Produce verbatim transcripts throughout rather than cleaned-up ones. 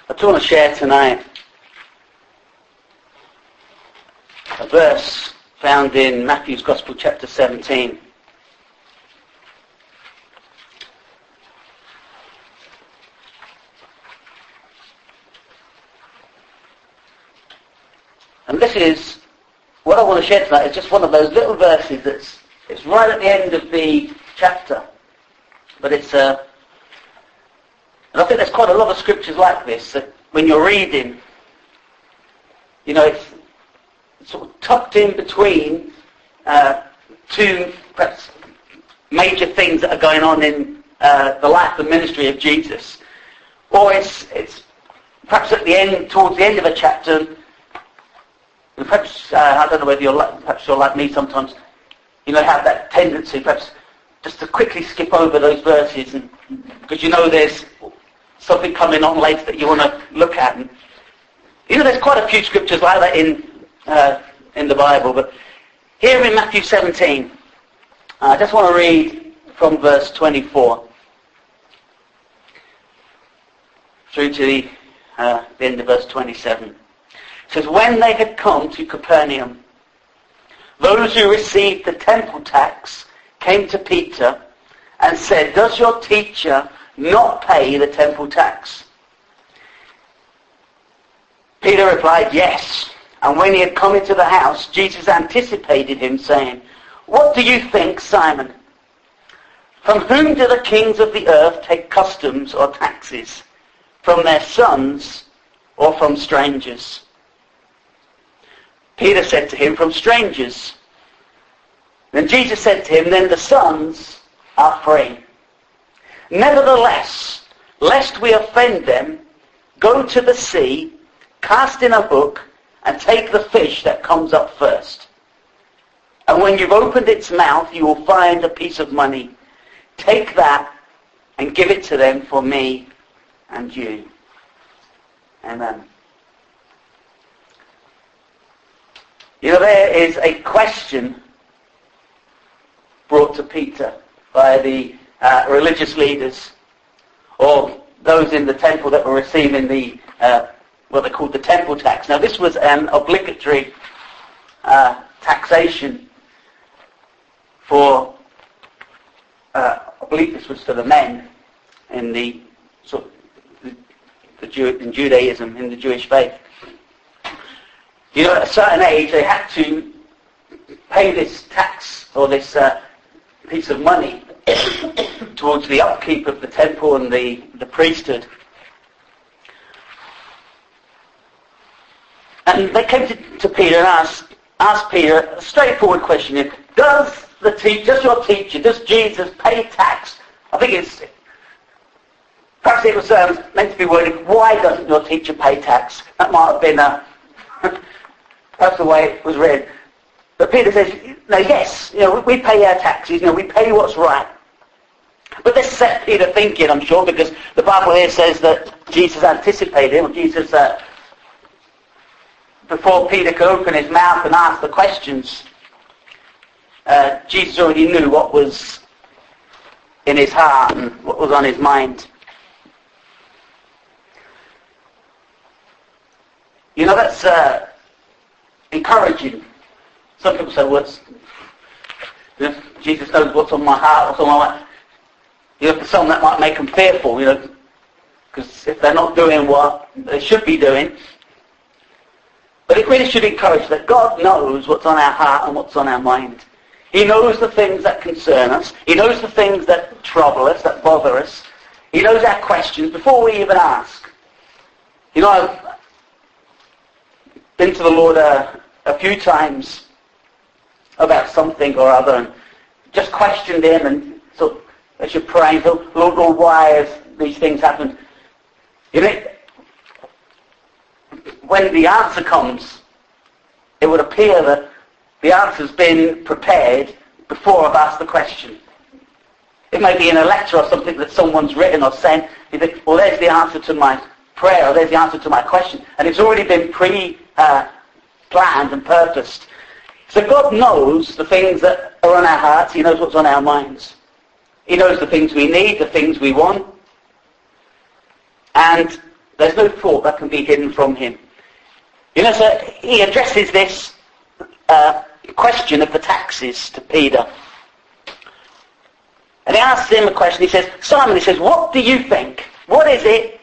I just want to share tonight a verse found in Matthew's Gospel, chapter seventeen. And this is, what I want to share tonight is just one of those little verses that's it's right at the end of the chapter. But it's, uh, and I think there's quite a lot of scriptures like this, that when you're reading, you know, it's sort of tucked in between uh, two perhaps major things that are going on in uh, the life and ministry of Jesus. Or it's, it's perhaps at the end, towards the end of a chapter. And perhaps, uh, I don't know whether you're like, perhaps you're like me sometimes, you know, have that tendency perhaps just to quickly skip over those verses, and because you know there's something coming on later that you want to look at. And, you know, there's quite a few scriptures like that in uh, in the Bible, but here in Matthew seventeen, uh, I just want to read from verse twenty-four through to the, uh, the end of verse twenty-seven. It says, when they had come to Capernaum, those who received the temple tax came to Peter and said, does your teacher not pay the temple tax? Peter replied, yes. And when he had come into the house, Jesus anticipated him, saying, what do you think, Simon? From whom do the kings of the earth take customs or taxes? From their sons or from strangers? Peter said to him, from strangers. Then Jesus said to him, then the sons are free. Nevertheless, lest we offend them, go to the sea, cast in a hook, and take the fish that comes up first. And when you've opened its mouth, you will find a piece of money. Take that and give it to them for me and you. Amen. You know, there is a question brought to Peter by the uh, religious leaders, or those in the temple that were receiving the uh, what they called the temple tax. Now, this was an obligatory uh, taxation for, uh, I believe this was for the men in the sort of the, the Jew, in Judaism, in the Jewish faith. You know, at a certain age, they had to pay this tax or this uh, piece of money towards the upkeep of the temple and the, the priesthood. And they came to, to Peter and asked, asked Peter a straightforward question here. Does the te- does your teacher, does Jesus pay tax? I think it's, perhaps it was um, meant to be worded, why doesn't your teacher pay tax? That might have been a... That's the way it was read. But Peter says, no, yes, you know, we pay our taxes, you know, we pay what's right. But this set Peter thinking, I'm sure, because the Bible here says that Jesus anticipated him, or Jesus, uh, before Peter could open his mouth and ask the questions, uh, Jesus already knew what was in his heart and what was on his mind. You know, that's... Uh, encouraging. Some people say, well, it's, you know, Jesus knows what's on my heart or something like that. You know, for some that might make them fearful, you know, because if they're not doing what they should be doing. But it really should encourage that God knows what's on our heart and what's on our mind. He knows the things that concern us. He knows the things that trouble us, that bother us. He knows our questions before we even ask. You know, I've been to the Lord a, a few times about something or other and just questioned him, and so as you're praying, so, Lord, Lord, why has these things happened? You know, when the answer comes, it would appear that the answer's been prepared before I've asked the question. It may be in a letter or something that someone's written or sent. You think, well, there's the answer to my prayer, or there's the answer to my question, and it's already been pre uh, planned and purposed. So God knows the things that are on our hearts. He knows what's on our minds. He knows the things we need, the things we want. And There's no thought that can be hidden from him. You know, so he addresses this uh, question of the taxes to Peter. And he asks him a question. He says, Simon, he says, what do you think? What is it?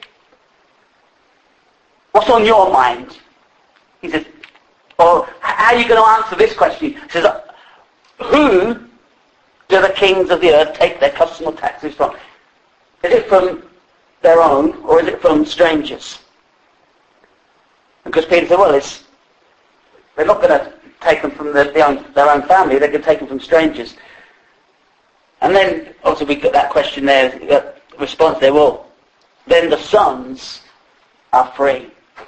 What's on your mind? He says, or how are you going to answer this question? He says, who do the kings of the earth take their customs or taxes from? Is it from their own, or is it from strangers? Because Peter said, well, it's, they're not going to take them from the, their, own, their own family, they're going to take them from strangers. And then, also we got that question there, that response there, well, then the sons are free.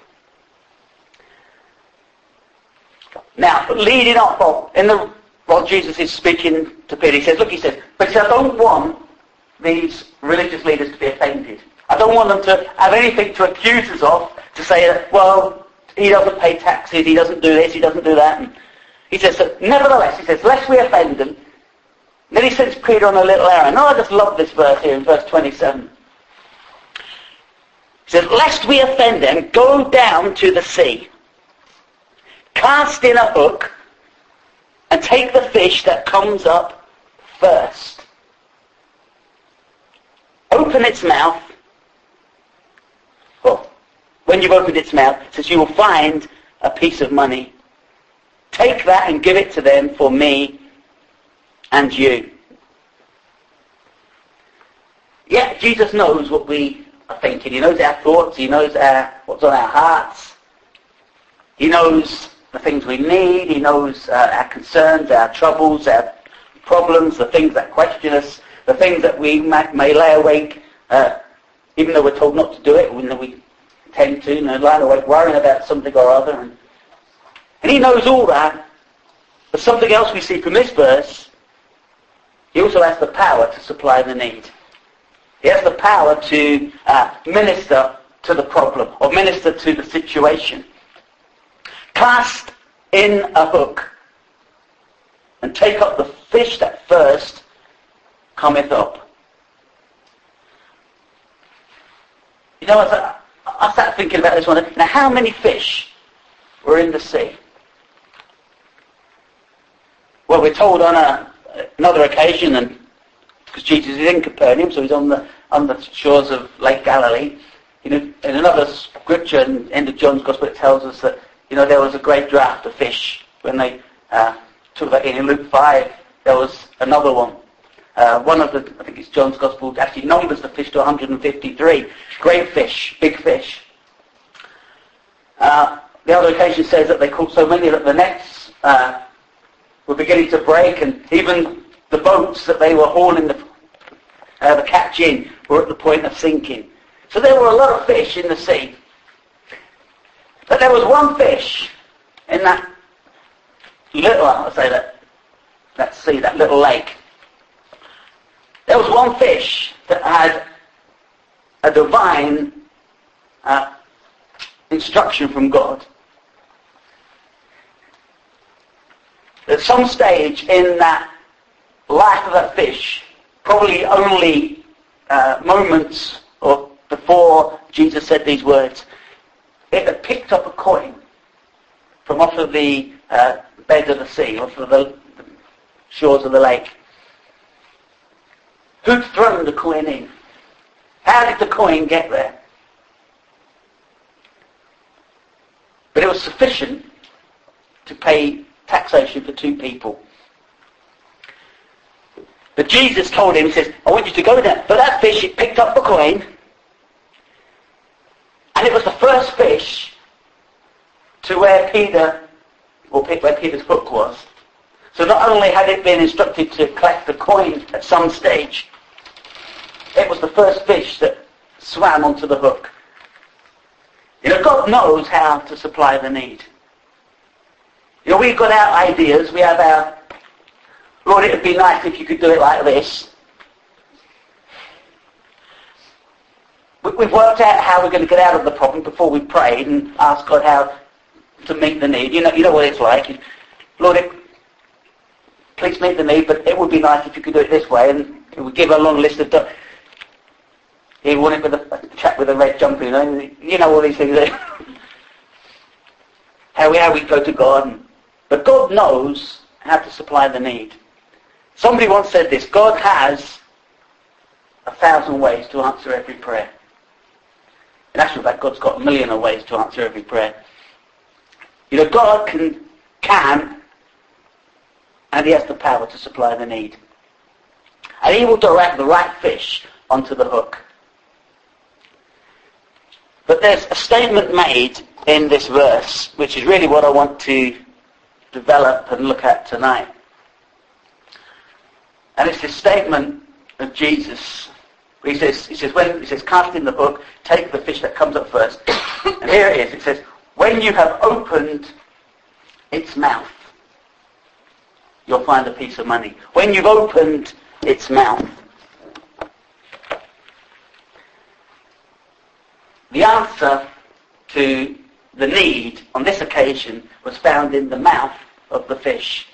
Now, leading up, in the, while Jesus is speaking to Peter, he says, look, he says, but he says, I don't want these religious leaders to be offended. I don't want them to have anything to accuse us of, to say, that, well, he doesn't pay taxes, he doesn't do this, he doesn't do that. And he says, so, nevertheless, he says, lest we offend them. And then he sends Peter on a little errand. Oh, I just love this verse here in verse twenty-seven. He says, lest we offend them, go down to the sea, cast in a hook, and take the fish that comes up first. Open its mouth. Well, when you've opened its mouth, it says you will find a piece of money. Take that and give it to them for me and you. Yeah, Jesus knows what we are thinking. He knows our thoughts. He knows our, what's on our hearts. He knows the things we need. He knows uh, our concerns, our troubles, our problems, the things that question us, the things that we may, may lay awake, uh, even though we're told not to do it, even though we tend to, you know, lie awake worrying about something or other. And, and he knows all that. But something else we see from this verse, he also has the power to supply the need. He has the power to uh, minister to the problem or minister to the situation. Cast in a hook and take up the fish that first cometh up. You know, I, I sat thinking about this one. Now, how many fish were in the sea? Well, we're told on a, another occasion, and because Jesus is in Capernaum, so he's on the on the shores of Lake Galilee. You know, in another scripture in the end of John's Gospel, it tells us that, you know, there was a great draft of fish when they uh, took that in. In Luke five, there was another one. Uh, one of the, I think it's John's Gospel, actually numbers the fish to one hundred fifty-three. Great fish, big fish. Uh, the other occasion says that they caught so many that the nets uh, were beginning to break, and even the boats that they were hauling the, uh, the catch in were at the point of sinking. So there were a lot of fish in the sea. But there was one fish in that little, I'll say that, that sea, that little lake. There was one fish that had a divine uh, instruction from God. At some stage in that life of that fish, probably only uh, moments or before Jesus said these words, it had picked up a coin from off of the uh, bed of the sea, off of the, the shores of the lake. Who'd thrown the coin in? How did the coin get there? But it was sufficient to pay taxation for two people. But Jesus told him, he says, I want you to go there. But that fish, it picked up the coin, and it was the first fish to where Peter, or where Peter's hook was. So not only had it been instructed to collect the coin at some stage, it was the first fish that swam onto the hook. You know, God knows how to supply the need. You know, we've got our ideas, we have our, Lord, it would be nice if you could do it like this. We've worked out how we're going to get out of the problem before we prayed and asked God how to meet the need. You know, you know what it's like. Lord, it, please meet the need, but it would be nice if you could do it this way, and it would give a long list of... He wanted with a, a chap with a red jumper, you know, you know all these things. how, we, how we go to God. But God knows how to supply the need. Somebody once said this, God has a thousand ways to answer every prayer. In actual fact, God's got a million of ways to answer every prayer. You know, God can, can, and he has the power to supply the need. And he will direct the right fish onto the hook. But there's a statement made in this verse, which is really what I want to develop and look at tonight. And it's this statement of Jesus. He says, he says, when he says, cast in the hook, take the fish that comes up first. And here it is. It says, when you have opened its mouth, you'll find a piece of money. When you've opened its mouth. The answer to the need on this occasion was found in the mouth of the fish.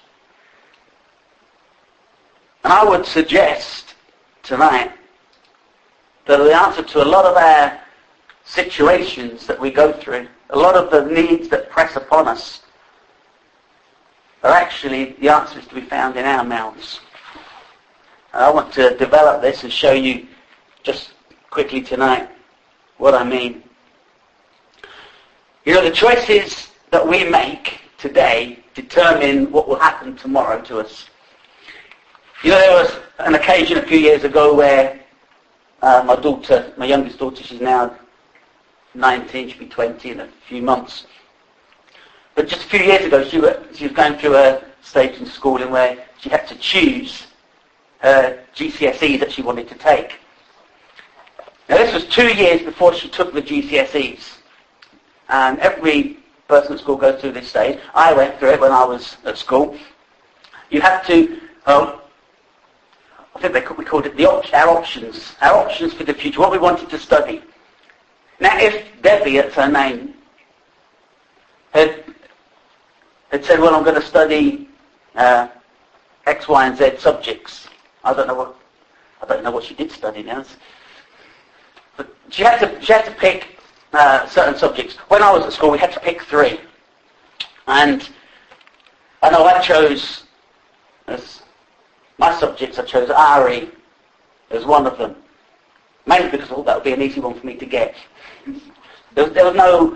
And I would suggest tonight that the answer to a lot of our situations that we go through, a lot of the needs that press upon us, are actually the answers to be found in our mouths. And I want to develop this and show you just quickly tonight what I mean. You know, the choices that we make today determine what will happen tomorrow to us. You know, there was an occasion a few years ago where uh, my daughter, my youngest daughter, she's now nineteen, she'll be twenty in a few months. But just a few years ago, she, were, she was going through a stage in schooling where she had to choose her G C S Es that she wanted to take. Now this was two years before she took the G C S Es. And every person at school goes through this stage. I went through it when I was at school. You have to, um, I think they, we called it the op- our options, our options for the future, what we wanted to study. Now if Debbie, that's her name, had, had said, well, I'm going to study uh, X, Y, and Z subjects. I don't know what, I don't know what she did study now. But she had to, she had to pick uh, certain subjects. When I was at school, we had to pick three. And I know I chose, as my subjects, I chose R E as one of them. Mainly because I thought that would be an easy one for me to get. There, there was no,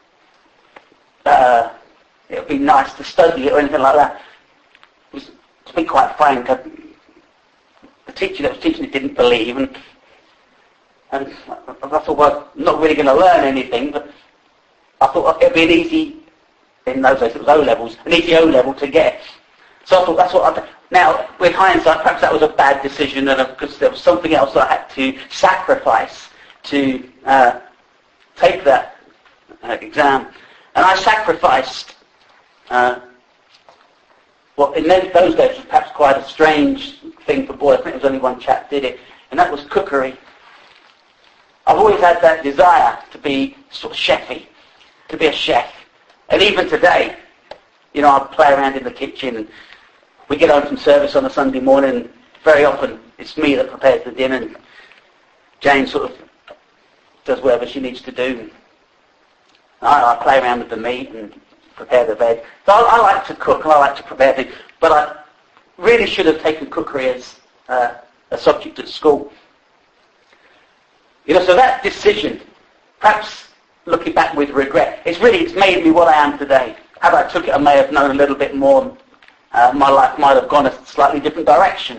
uh, it would be nice to study it or anything like that. It was, to be quite frank, I, the teacher that was teaching it didn't believe, and And I thought, well, I'm not really going to learn anything, but I thought it would be an easy, in those days it was O-levels, an easy O-level to get. So I thought that's what I'd... Now, with hindsight, perhaps that was a bad decision, and because there was something else that I had to sacrifice to uh, take that uh, exam. And I sacrificed uh, what in those days was perhaps quite a strange thing for boys. I think there was only one chap did it, and that was cookery. I've always had that desire to be sort of chefy, to be a chef. And even today, you know, I play around in the kitchen, and we get home from service on a Sunday morning, and very often it's me that prepares the dinner, and Jane sort of does whatever she needs to do. I, I play around with the meat and prepare the veg. So I, I like to cook, and I like to prepare things, but I really should have taken cookery as uh, a subject at school. You know, so that decision, perhaps looking back with regret, it's really, it's made me what I am today. Had I took it, I may have known a little bit more. Uh, my life might have gone a slightly different direction.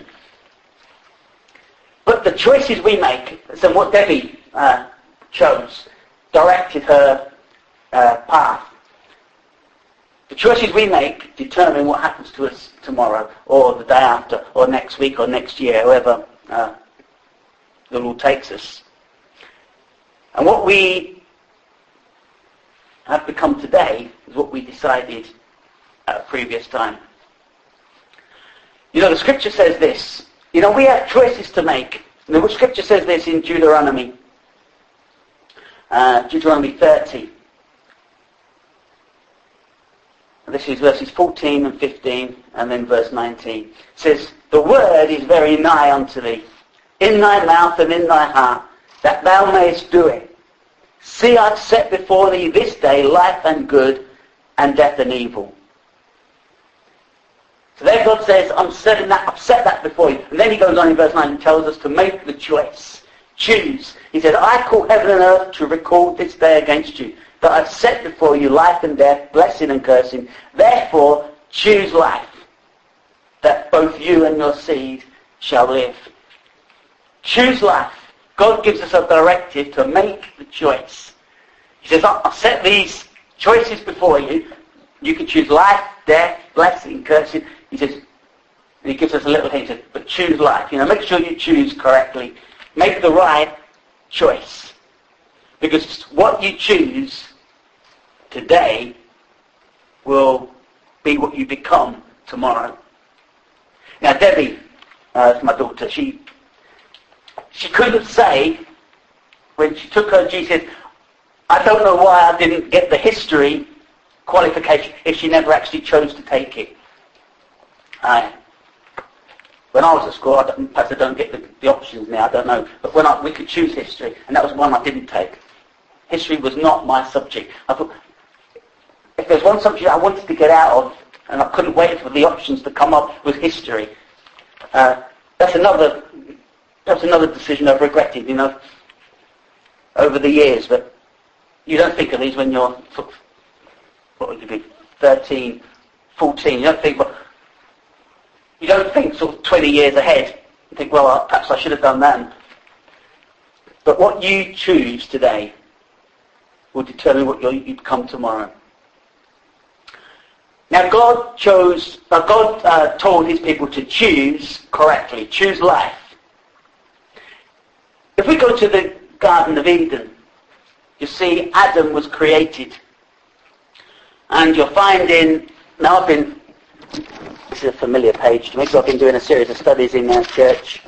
But the choices we make, so what Debbie uh, chose, directed her uh, path. The choices we make determine what happens to us tomorrow, or the day after, or next week, or next year, however uh, the Lord takes us. And what we have become today is what we decided at a previous time. You know, the scripture says this. You know, we have choices to make. And the scripture says this in Deuteronomy. Uh, Deuteronomy thirty. This is verses fourteen and fifteen, and then verse nineteen. It says, the word is very nigh unto thee, in thy mouth and in thy heart, that thou mayest do it. See, I've set before thee this day life and good, and death and evil. So there God says, I'm setting that, I've set that before you. And then he goes on in verse nine and tells us to make the choice. Choose. He said, I call heaven and earth to record this day against you, that I've set before you life and death, blessing and cursing. Therefore, choose life, that both you and your seed shall live. Choose life. God gives us a directive to make the choice. He says, I've set these choices before you. You can choose life, death, blessing, cursing. He says, and he gives us a little hint, he says, but choose life. You know, make sure you choose correctly. Make the right choice. Because what you choose today will be what you become tomorrow. Now, Debbie, uh, my daughter, she she couldn't say, when she took her G C S E, I don't know why I didn't get the history qualification if she never actually chose to take it. Uh, when I was at school, I don't, perhaps I don't get the, the options now, I don't know, but when I, we could choose history, and that was one I didn't take. History was not my subject. I thought, if there's one subject I wanted to get out of, and I couldn't wait for the options to come up, was history. Uh, that's another that's another decision I've regretted, you know, over the years. But you don't think of these when you're, sort of, what would you be, thirteen, fourteen. You don't think, well, you don't think sort of twenty years ahead. You think, well, perhaps I should have done that. But what you choose today will determine what you become tomorrow. Now, God chose, uh, God uh, told his people to choose correctly, choose life. If we go to the Garden of Eden, you see Adam was created. And you'll find in, now I've been, this is a familiar page to me, so I've been doing a series of studies in our church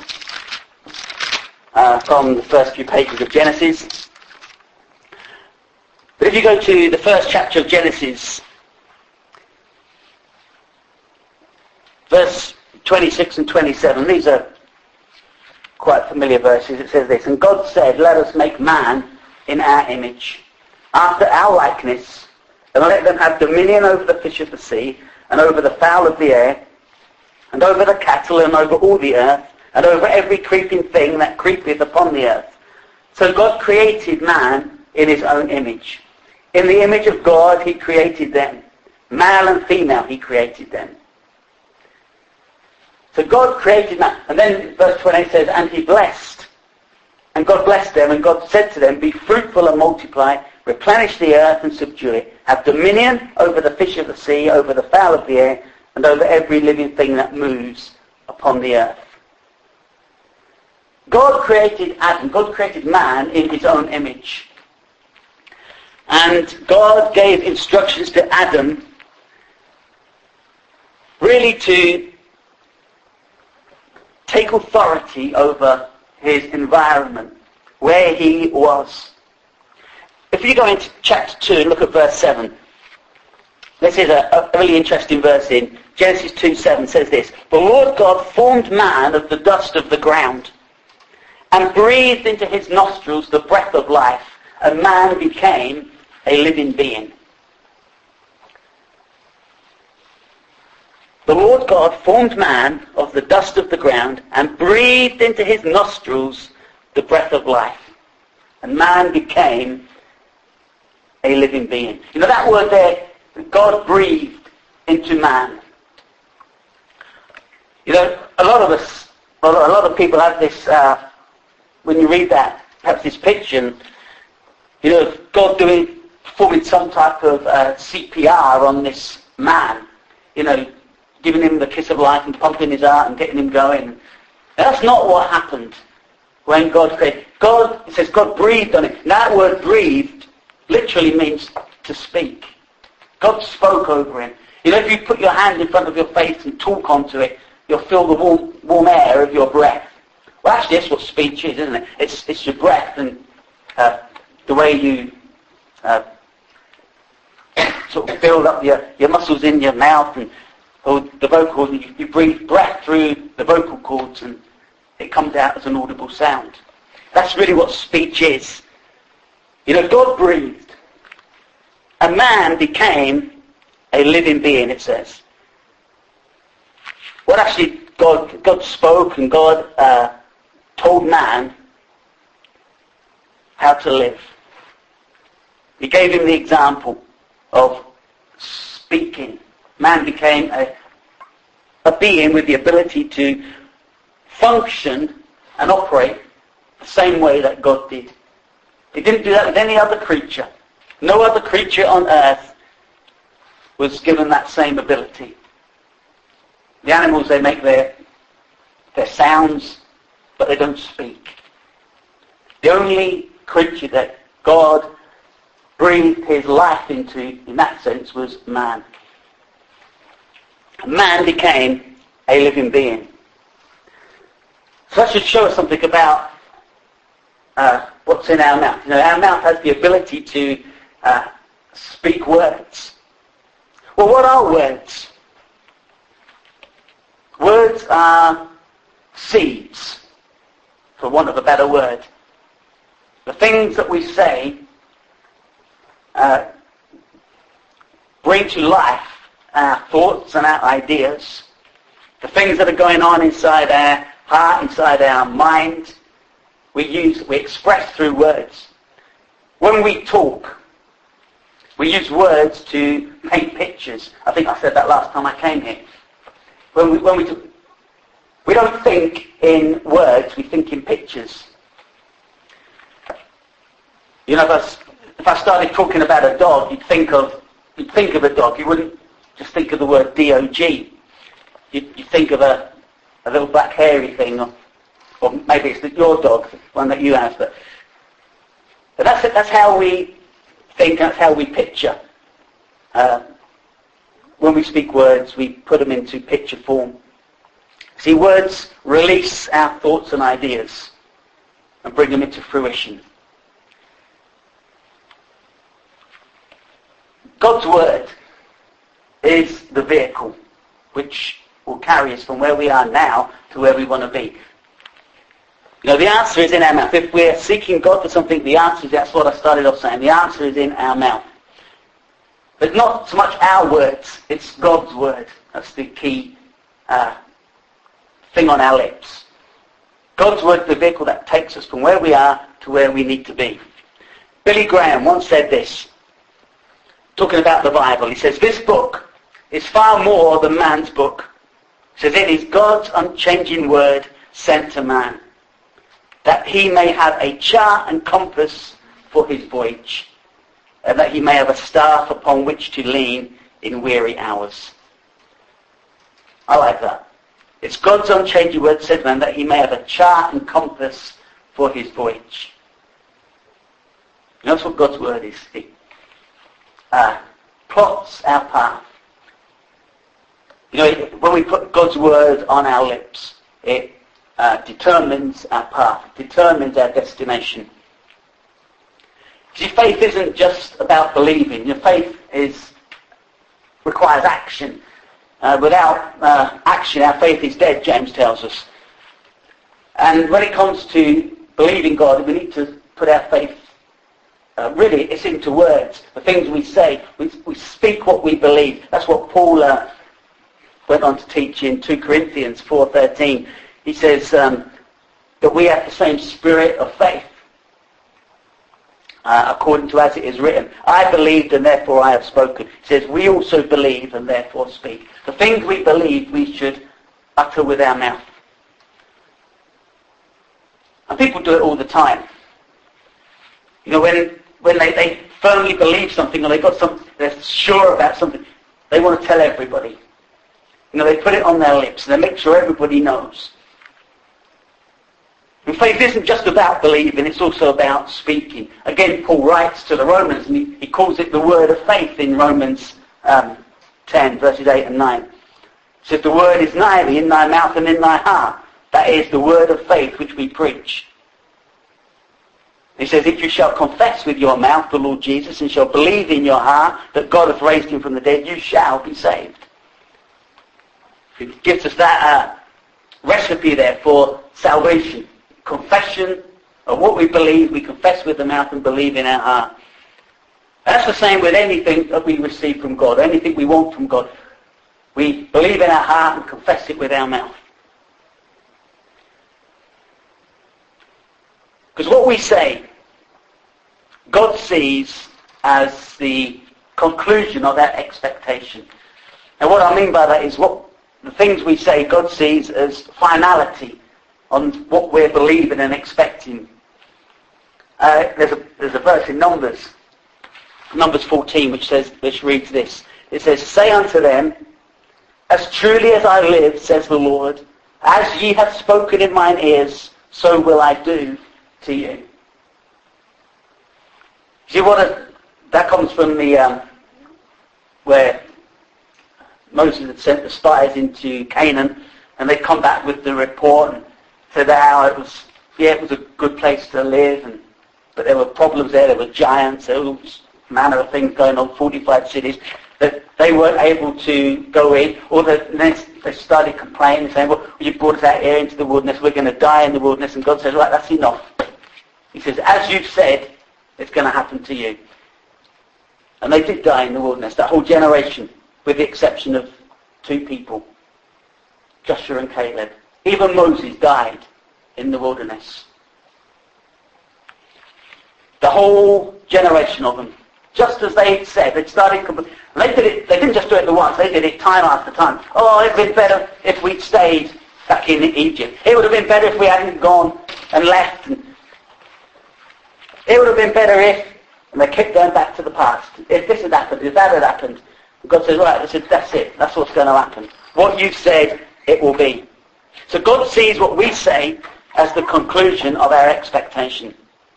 uh, from the first few pages of Genesis. But if you go to the first chapter of Genesis, verse twenty-six and twenty-seven, these are quite familiar verses. It says this, and God said, let us make man in our image, after our likeness, and let them have dominion over the fish of the sea, and over the fowl of the air, and over the cattle, and over all the earth, and over every creeping thing that creepeth upon the earth. So God created man in his own image. In the image of God he created them. Male and female he created them. So God created man. And then verse twenty-eight says, and he blessed. And God blessed them, and God said to them, be fruitful and multiply, replenish the earth and subdue it. Have dominion over the fish of the sea, over the fowl of the air, and over every living thing that moves upon the earth. God created Adam. God created man in his own image. And God gave instructions to Adam really to take authority over his environment, where he was. If you go into chapter two and look at verse seven, this is a, a really interesting verse in Genesis two seven, says this, the Lord God formed man of the dust of the ground and breathed into his nostrils the breath of life, and man became a living being. The Lord God formed man of the dust of the ground and breathed into his nostrils the breath of life, and man became a living being. You know that word there, God breathed into man. You know, a lot of us, a lot of people have this, uh, when you read that, perhaps this picture, you know, God doing, performing some type of uh, C P R on this man, you know, giving him the kiss of life and pumping his heart and getting him going. That's not what happened when God created. God, it says God breathed on it. That word breathed literally means to speak. God spoke over him. You know, if you put your hand in front of your face and talk onto it, you'll feel the warm, warm air of your breath. Well, actually, that's what speech is, isn't it? It's, it's your breath and uh, the way you uh, sort of build up your, your muscles in your mouth and or the vocal, and you, you breathe breath through the vocal cords and it comes out as an audible sound. That's really what speech is. You know, God breathed. A man became a living being, it says. What actually God, God spoke and God uh, told man how to live. He gave him the example of speaking. Man became a, a being with the ability to function and operate the same way that God did. He didn't do that with any other creature. No other creature on earth was given that same ability. The animals, they make their, their sounds, but they don't speak. The only creature that God breathed his life into, in that sense, was man. Man became a living being. So that should show us something about uh, what's in our mouth. You know, our mouth has the ability to uh, speak words. Well, what are words? Words are seeds, for want of a better word. The things that we say uh, bring to life our thoughts and our ideas, the things that are going on inside our heart, inside our mind. We use, we express through words. When we talk, we use words to paint pictures. I think I said that last time I came here. When we, when we, do, we don't think in words, we think in pictures. You know, if I, if I started talking about a dog, you'd think of, you'd think of a dog. You wouldn't just think of the word D O G. You'd, you'd think of a, a little black hairy thing, or, or maybe it's your dog, one that you have. But, but that's it, that's how we think, that's how we picture. Uh, when we speak words, we put them into picture form. See, words release our thoughts and ideas and bring them into fruition. God's word is the vehicle which will carry us from where we are now to where we want to be. You know, the answer is in our mouth. If we're seeking God for something, the answer is, that's what I started off saying, the answer is in our mouth. But not so much our words, it's God's word. That's the key uh, thing on our lips. God's word is the vehicle that takes us from where we are to where we need to be. Billy Graham once said this, talking about the Bible. He says, this book is far more than man's book. He says, it is God's unchanging word sent to man, that he may have a chart and compass for his voyage, and that he may have a staff upon which to lean in weary hours. I like that. It's God's unchanging word sent to man, that he may have a chart and compass for his voyage. You know, that's what God's word is. It uh, plots our path. You know, when we put God's word on our lips, it uh, determines our path, determines our destination. See, faith isn't just about believing. Your faith is requires action. Uh, without uh, action, our faith is dead, James tells us. And when it comes to believing God, we need to put our faith, uh, really, it's into words. The things we say, we, we speak what we believe. That's what Paul uh, went on to teach in Second Corinthians four thirteen. He says um, that we have the same spirit of faith. Uh, according to as it is written, I believed and therefore I have spoken. It says we also believe and therefore speak. The things we believe we should utter with our mouth. And people do it all the time. You know, when when they, they firmly believe something or they got some, they're sure about something, they want to tell everybody. You know, they put it on their lips and they make sure everybody knows. And faith isn't just about believing, it's also about speaking. Again, Paul writes to the Romans, and he, he calls it the word of faith in Romans um, ten, verses eight and nine. It says, the word is nigh thee, in thy mouth and in thy heart. That is the word of faith which we preach. He says, if you shall confess with your mouth the Lord Jesus, and shall believe in your heart that God hath raised him from the dead, you shall be saved. It gives us that uh, recipe there for salvation. Confession And what we believe, we confess with the mouth and believe in our heart. That's the same with anything that we receive from God, anything we want from God. We believe in our heart and confess it with our mouth. Because what we say, God sees as the conclusion of that expectation. And what I mean by that is what the things we say, God sees as finality on what we're believing and expecting. Uh, there's a there's a verse in Numbers, Numbers fourteen, which says, which reads this. It says, "Say unto them, as truly as I live, says the Lord, as ye have spoken in mine ears, so will I do to you." See what a, that comes from the um, where Moses had sent the spies into Canaan, and they come back with the report and said how it was, yeah, it was a good place to live, and but there were problems there. There were giants. There was all manner of things going on. forty-five cities that they weren't able to go in. Or the, then they started complaining, saying, "Well, you brought us out here into the wilderness. We're going to die in the wilderness." And God says, "Right, that's enough." He says, "As you've said, it's going to happen to you." And they did die in the wilderness. That whole generation, with the exception of two people, Joshua and Caleb. Even Moses died in the wilderness. The whole generation of them, just as they said, they started. They did it. They didn't just do it the once. They did it time after time. Oh, it'd been better if we'd stayed back in Egypt. It would have been better if we hadn't gone and left. And it would have been better if. And they kept going back to the past. If this had happened, if that had happened, God says, right, they said, that's it. That's what's going to happen. What you've said, it will be. So God sees what we say as the conclusion of our expectation.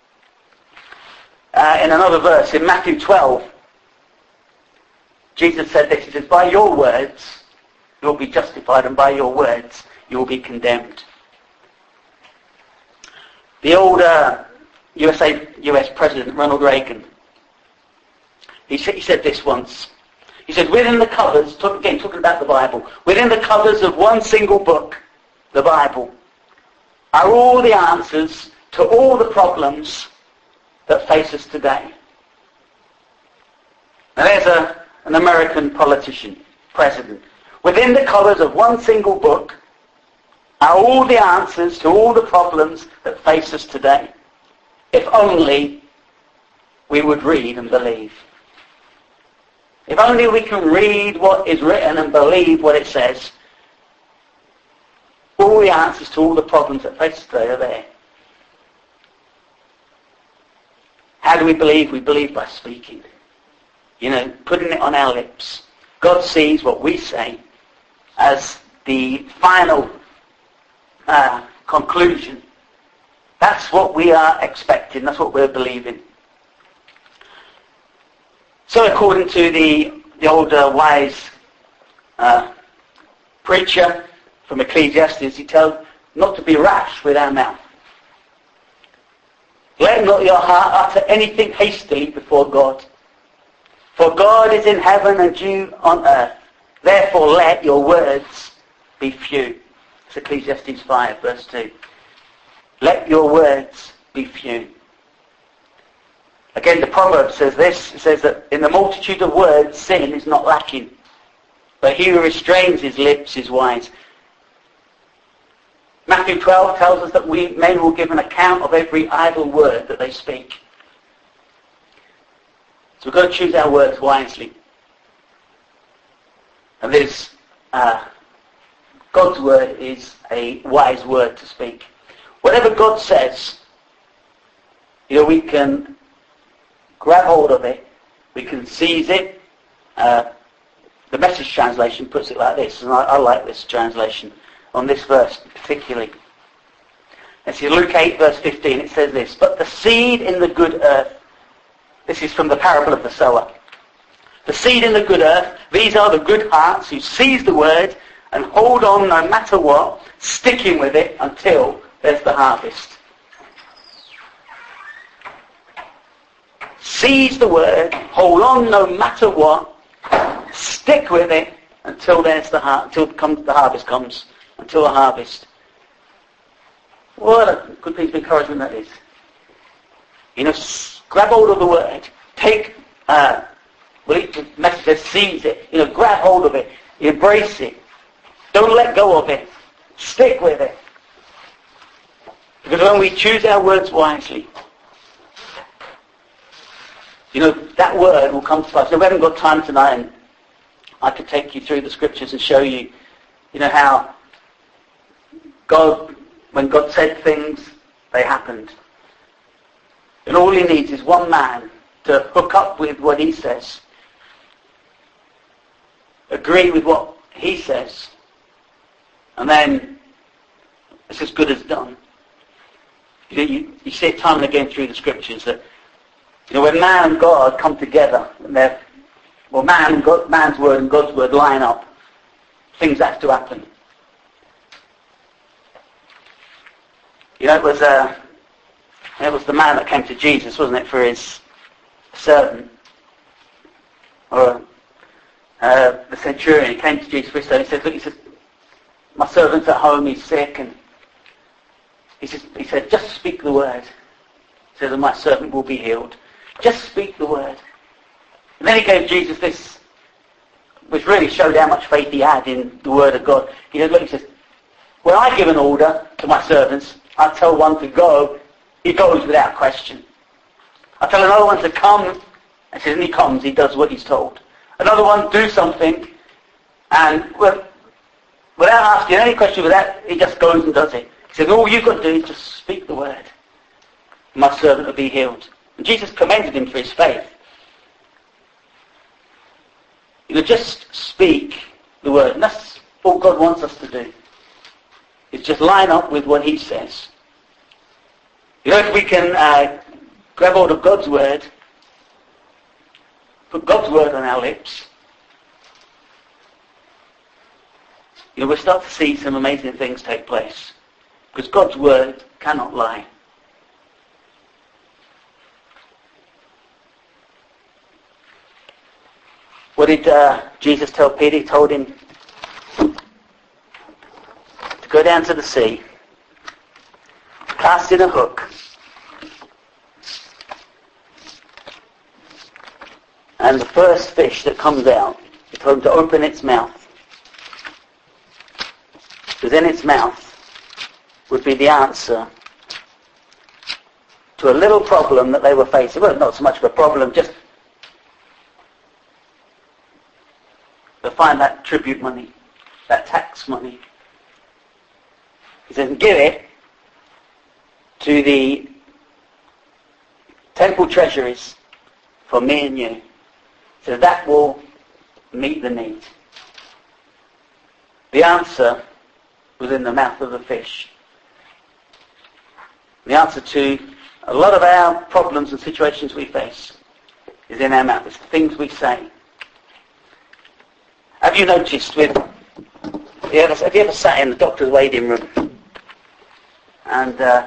Uh, in another verse, in Matthew twelve, Jesus said this. He says, by your words, you'll be justified, and by your words, you'll be condemned. The old uh, U S A, U S President, Ronald Reagan, he, he said this once. He said, within the covers, talk, again talking about the Bible, within the covers of one single book, the Bible, are all the answers to all the problems that face us today. Now there's a, an American politician, president. Within the covers of one single book are all the answers to all the problems that face us today. If only we would read and believe. If only we can read what is written and believe what it says, all the answers to all the problems that face us today are there. How do we believe? We believe by speaking. You know, putting it on our lips. God sees what we say as the final uh, conclusion. That's what we are expecting. That's what we're believing. So according to the, the old uh, wise uh, preacher from Ecclesiastes, he tells not to be rash with our mouth. Let not your heart utter anything hastily before God. For God is in heaven and you on earth. Therefore let your words be few. It's Ecclesiastes five, verse two. Let your words be few. Again, the proverb says this. It says that in the multitude of words, sin is not lacking. But he who restrains his lips is wise. Matthew twelve tells us that we men will give an account of every idle word that they speak. So we've got to choose our words wisely. And this, uh, God's word is a wise word to speak. Whatever God says, you know, we can grab hold of it, we can seize it. Uh, the Message translation puts it like this, and I, I like this translation on this verse particularly. And see, Luke eight verse fifteen, it says this, but the seed in the good earth, this is from the parable of the sower. The seed in the good earth, these are the good hearts who seize the word and hold on no matter what, sticking with it until there's the harvest. Seize the word, hold on no matter what, stick with it until there's the har- until comes, the harvest comes, until the harvest. What a good piece of encouragement that is. You know, s- grab hold of the word. Take, uh, well, the message says seize it. You know, grab hold of it. Embrace it. Don't let go of it. Stick with it. Because when we choose our words wisely, you know, that word will come to us. Now, we haven't got time tonight, and I could take you through the scriptures and show you, you know, how God, when God said things, they happened. And all he needs is one man to hook up with what he says, agree with what he says, and then it's as good as done. You know, you, you see it time and again through the scriptures that, you know, when man and God come together, and they're, well, man and God, man's word and God's word line up, things have to happen. You know, it was uh, it was the man that came to Jesus, wasn't it, for his servant, or uh, the centurion. He came to Jesus for his servant. He said, "Look," he said, "my servant's at home. He's sick," and he said, "He said, just speak the word. He said, and my servant will be healed. Just speak the word." And then he gave Jesus this, which really showed how much faith he had in the word of God. He said, "Look," he says, "when I give an order to my servants, I tell one to go, he goes without question. I tell another one to come, and says, and he comes, he does what he's told. Another one, do something, and well, without asking any question, without, he just goes and does it. He says, all you've got to do is just speak the word. My servant will be healed." And Jesus commended him for his faith. You know, just speak the word. And that's all God wants us to do. Is just line up with what he says. You know, if we can uh, grab hold of God's word, put God's word on our lips, you know, we'll start to see some amazing things take place. Because God's word cannot lie. What did uh, Jesus tell Peter? He told him to go down to the sea, cast in a hook, and the first fish that comes out, he told him to open its mouth. Because in its mouth would be the answer to a little problem that they were facing. Well, not so much of a problem, just to find that tribute money, that tax money. He says, give it to the temple treasuries for me and you. So that will meet the need. The answer was in the mouth of the fish. The answer to a lot of our problems and situations we face is in our mouth. It's the things we say. Have you noticed with, have you ever, have you ever sat in the doctor's waiting room and uh,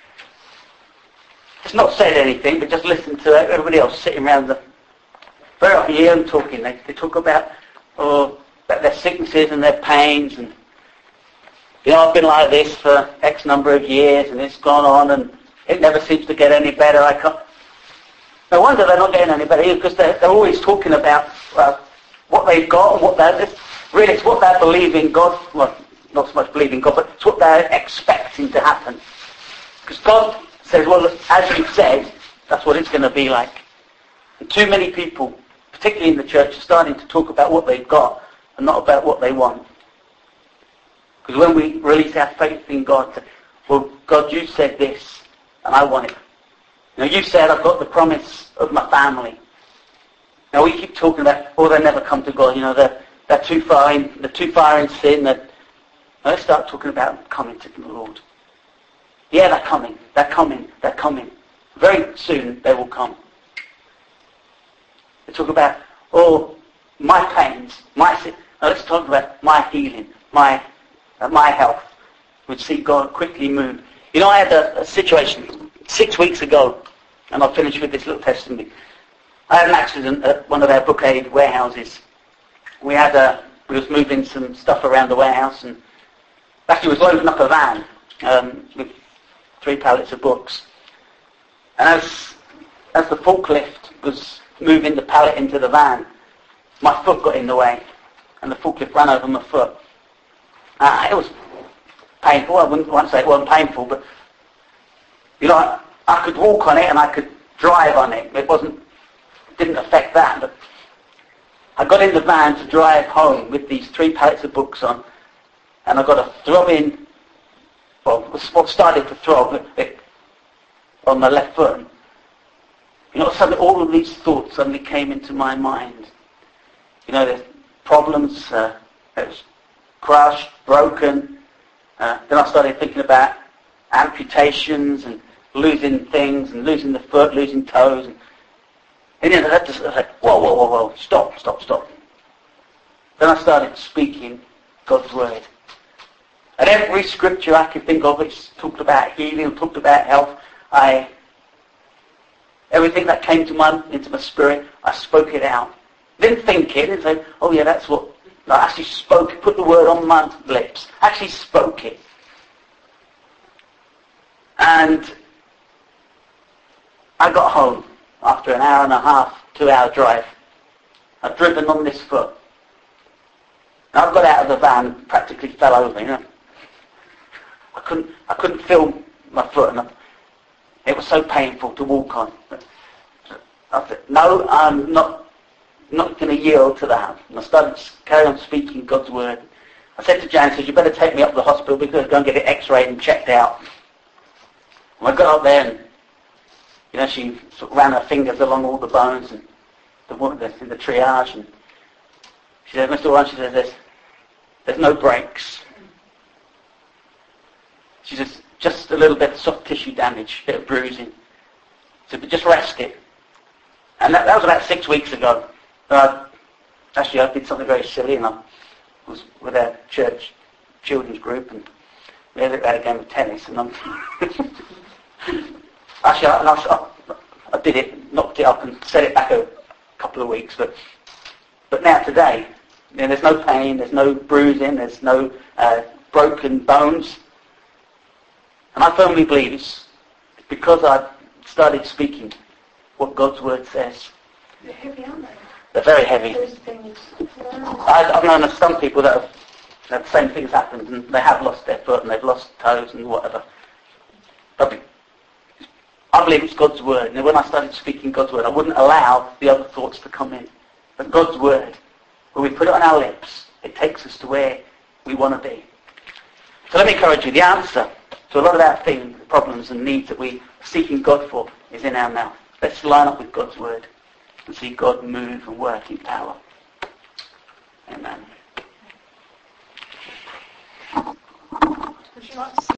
just not said anything, but just listened to everybody else sitting around the, very often you hear them talking, they, they talk about, oh, about their sicknesses and their pains, and you know, I've been like this for X number of years and it's gone on and it never seems to get any better. I can't. No wonder they're not getting any better, because they're, they're always talking about uh, what they've got and what they're, really it's what they're believing God, well, not so much believing God, but it's what they're expecting to happen. Because God says, well, as you've said, that's what it's going to be like. And too many people, particularly in the church, are starting to talk about what they've got and not about what they want. Because when we release our faith in God, well, God, you said this, and I want it. Now, you said I've got the promise of my family. Now, we keep talking about, oh, they never come to God. You know, they're, they're too far in, they're too far in sin. Now, let's start talking about coming to the Lord. Yeah, they're coming. They're coming. They're coming. Very soon they will come. They talk about, oh, my pains, my sin. Now, let's talk about my healing, my uh, my health. We'd see God quickly move. You know, I had a, a situation six weeks ago, and I'll finish with this little testimony. I had an accident at one of our book aid warehouses. We had a, we was moving some stuff around the warehouse, and actually was loading up a van um, with three pallets of books. And as, as the forklift was moving the pallet into the van, my foot got in the way, and the forklift ran over my foot. Uh, it was painful. I wouldn't want to say it wasn't painful, but you know, I, I could walk on it and I could drive on it. It wasn't, didn't affect that. But I got in the van to drive home with these three pallets of books on, and I got a throbbing, well, what started to throb it, on my left foot. You know, suddenly all of these thoughts suddenly came into my mind. You know, there's problems, uh, it was crushed, broken. Uh, then I started thinking about amputations and losing things and losing the foot, losing toes. And, and then I had to say, whoa, whoa, whoa, whoa, stop, stop, stop. Then I started speaking God's word. And every scripture I could think of, it's talked about healing, talked about health. I, everything that came to my, into my spirit, I spoke it out. Didn't think it, didn't say, oh yeah, that's what, no, I actually spoke it, put the word on my lips. Actually spoke it. And I got home after an hour and a half, two hour drive. I'd driven on this foot. And I got out of the van, practically fell over, you know. I couldn't, I couldn't feel my foot, and I, it was so painful to walk on. But I said, no, I'm not, not going to yield to that. And I started to carry on speaking God's word. I said to Jan, I said, you better take me up to the hospital because I'm going to get it x-rayed and checked out. And I got up there and, you know, she sort of ran her fingers along all the bones and the woman that's in the triage, and she said, Mister Warren, she said, there's, there's no breaks. She said, just a little bit of soft tissue damage, a bit of bruising. She said, but just rest it. And that, that was about six weeks ago. Uh, actually, I did something very silly, and I was with our church children's group, and we had a game of tennis, and I'm actually, I, I, I did it, knocked it up, and set it back a couple of weeks. But but now today, you know, there's no pain, there's no bruising, there's no uh, broken bones, and I firmly believe it's because I started speaking what God's word says. They're heavy, aren't they? They're very heavy. Those things. I, I've known of some people that have that the same things happened, and they have lost their foot and they've lost toes and whatever. But I believe it's God's word. And when I started speaking God's word, I wouldn't allow the other thoughts to come in. But God's word, when we put it on our lips, it takes us to where we want to be. So let me encourage you. The answer to a lot of our things, problems and needs that we are seeking God for is in our mouth. Let's line up with God's word and see God move and work in power. Amen. Would you like to